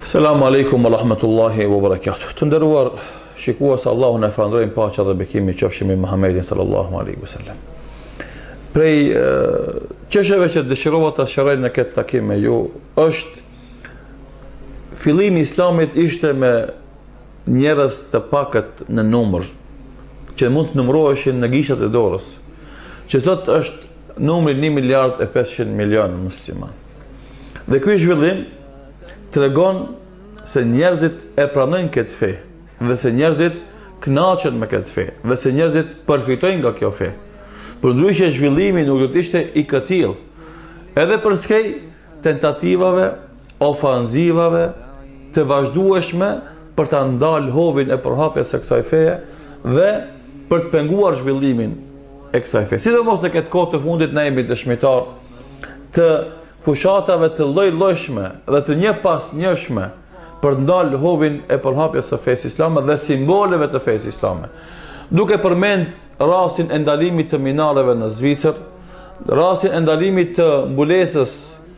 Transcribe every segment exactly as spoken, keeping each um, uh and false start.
Selamu alaikum wa rahmatullahi wa barakatuh. Të nderuar shikues, Allahun e falënderojmë, paqja dhe bekimi qofshin me Muhamedit sallallahu alaihi wasallam. Prej çështjeve që dëshirova ta shëroj në këtë takim me ju është fillimi i Islamit ishte me njerëz të pakët në numër, që mund të numëroheshin në gishtat e dorës, që sot është numri një miliard e pesëqind milionë musliman. Dhe ky zhvillim tregon se njerëzit e pranojnë këtë fe, dhe se njerëzit kënaqen me këtë fe, dhe se njerëzit përfitojnë nga kjo fe. Përndryshe zhvillimi nuk do të ishte i këtill, edhe për skej tentativave, ofanzivave të vazhdueshme për ta ndalë hovin e përhapjes së kësaj feje dhe për të penguar zhvillimin e kësaj feje. Sidomos në këtë kohë të fundit ne jemi dëshmitar të fushatave të lloj-llojshme dhe të një pas njëshme për të ndalë hovin e përhapjes së fesë islame dhe simboleve të fesë islame. Duke përmend rastin e ndalimit të minareve në Zvicër, rastin e ndalimit të mbulesës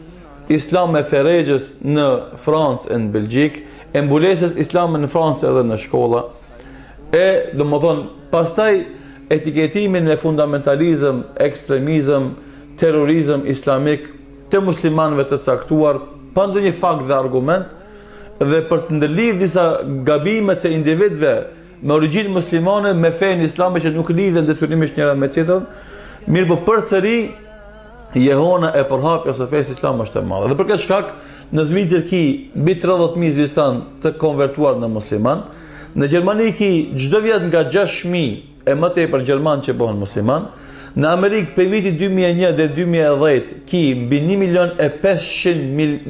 islame ferexhës në Francë e në Belgjik, e mbulesës islame në Francë edhe në shkolla, e do më thonë, pastaj etiketimin e fundamentalizëm, ekstremizëm, terrorizëm islamik të muslimanëve të caktuar, pa ndonjë fakt dhe argument, dhe për të ndërlidhur disa gabime të individëve me origjinë muslimane me fenë islame që nuk lidhen detyrimisht njëra me tjetrën, mirë po përsëri jehona e përhapjes së fesë islame është e madhe. Dhe për këtë shkak në Zvicër ki mbi tridhjetë mijë zviceran të konvertuar në musliman, në Gjermani ki çdo vjet nga gjashtë mijë e më tepër gjerman që bëhen musliman, në Amerikë për vitin dy mijë e një dhe dy mijë e dhjetë ki mbi një milion e pesëqind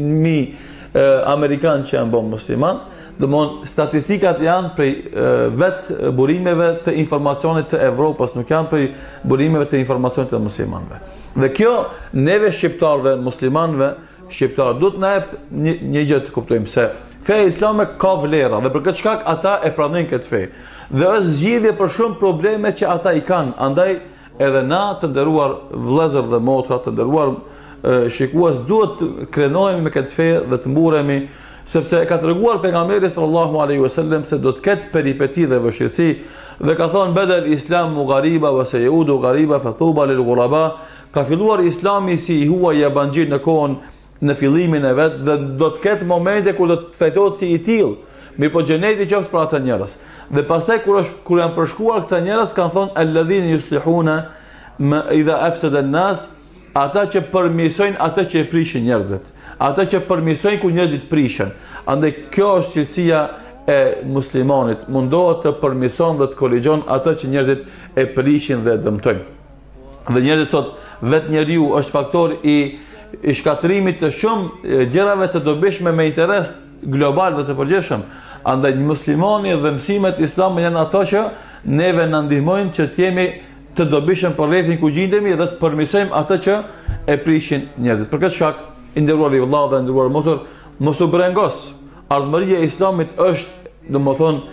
mijë amerikanë që janë bërë musliman. Domthon statistikat janë prej vetë burimeve të informacionit të Evropës, nuk janë prej burimeve të informacionit të muslimanëve. Dhe kjo neve shqiptarëve, muslimanëve shqiptarë duhet na jep një, një gjë të kuptojmë se feja islame ka vlera dhe për këtë shkak ata e pranojnë këtë fe. Dhe është zgjidhje për shumë probleme që ata i kanë. Andaj edhe na të nderuar vëllezër dhe motra, të nderuar shikues, duhet të krenohemi me këtë fe dhe të mburemi, sepse ka treguar pejgamberi sallallahu alaihi wasallam se do të ketë peripeti dhe vështirësi, dhe ka thonë bedel islamu ghariba wa sayudu ghariba fa thuba lil ghuraba. Ka filluar islami si i huaj yabanxhi në kohën në fillimin e vet, dhe do të ketë momente kur do të trajtohet si i tillë. Mirë po xheneti qoftë për ata njerëz. Dhe pastaj kur është kur janë përshkuar këta njerëz, kanë thonë alladhina yuslihuna ma idha afsada an-nas, ata që përmirësojnë ata që e prishin njerëzit, ata që përmirësojnë kur njerëzit prishen. Andaj kjo është cilësia e muslimanit, mundohet të përmirëson dhe të korrigjon ata që njerëzit e prishin dhe dëmtojnë. Dhe njerëzit sot vetë njeriu është faktor i i shkatërimit të shumë gjërave të dobishme me interes global dhe të përgjithshëm. Andaj muslimani dhe mësimet islame janë ato që neve na ndihmojnë që të jemi të dobishëm për rrethin ku gjendemi dhe të përmirësojmë atë që e prishin njerëzit. Për këtë shkak, i nderuar i vëllai dhe nderuar motor, mos u brengos. Ardhmëria e islamit është, domethënë,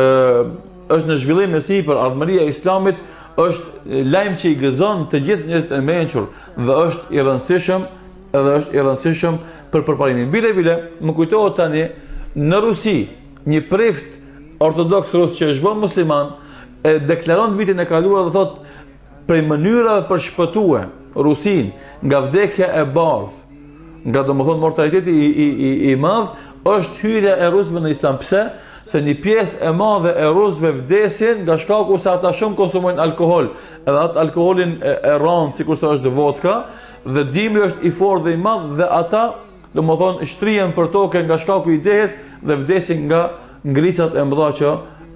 ë është në zhvillim në sipër. Ardhmëria e islamit është lajm që i gëzon të gjithë njerëzit e mençur dhe është i rëndësishëm, edhe është i rëndësishëm për përparimin. Bile bile, më kujtohet tani në Rusi, një prift ortodoks rus që është bërë musliman, e deklaron vitin e kaluar dhe thotë prej mënyrave për shpëtue Rusin nga vdekja e bardh, nga domethënë mortaliteti i, i, i, i madh, është hyrja e rusëve në islam. Pse? Se një pjesë e madhe e rusëve vdesin nga shkaku se ata shumë konsumojnë alkohol, edhe atë alkoholin e, e rënd, sikur se është vodka, dhe dimri është i fortë dhe i madh, dhe ata domethënë shtrihen për tokë nga shkaku i dehes dhe vdesin nga ngricat e mëdha që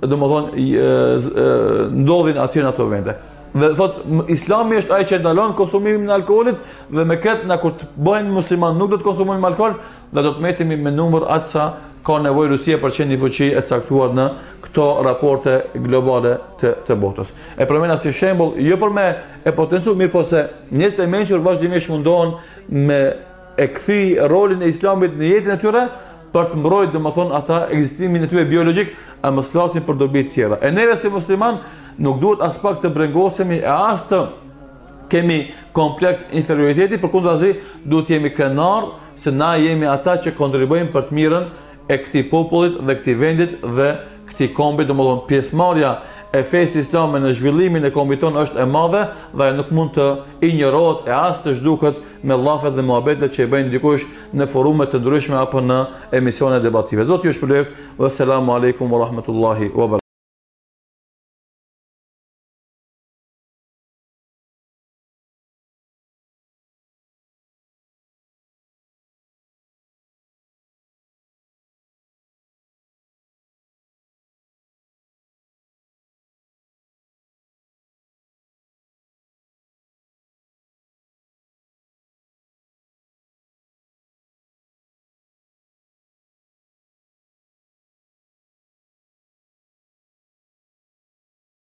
domethënë ndodhin aty në ato vende. Dhe thot Islami është ai që ndalon konsumimin e alkoolit, dhe me këtë na kur të bëhen musliman nuk do të konsumojmë alkool, dhe do të metemi me numër aq sa ka nevojë Rusia për qenë një fuqi e caktuar në këto raporte globale të, të botës. E përmenda si shembull, jo për me e potencu, mirë po se njerëzit e mençur vazhdimisht mundohen me e kthy rolin e Islamit në jetën e tyre për të mbrojtur domethënë ata ekzistimin e tyre biologjik, a mos flasin për dobi të tjera. E neve si musliman nuk duhet as pak të brengosemi e as të kemi kompleks inferioriteti, përkundazi duhet jemi krenar se na jemi ata që kontribuojmë për të mirën e këtij popullit dhe këtij vendit dhe këtij kombi, domethënë pjesëmarrja e fesë islame në zhvillimin e kombit ton është e madhe dhe nuk mund të injorohet e as të zhduket me llafet dhe muhabetet që i bëjnë dikush në forume të ndryshme apo në emisione debative. Zoti ju shpëlbeft. Wassalamu alaikum wa rahmatullahi wa barakatuh.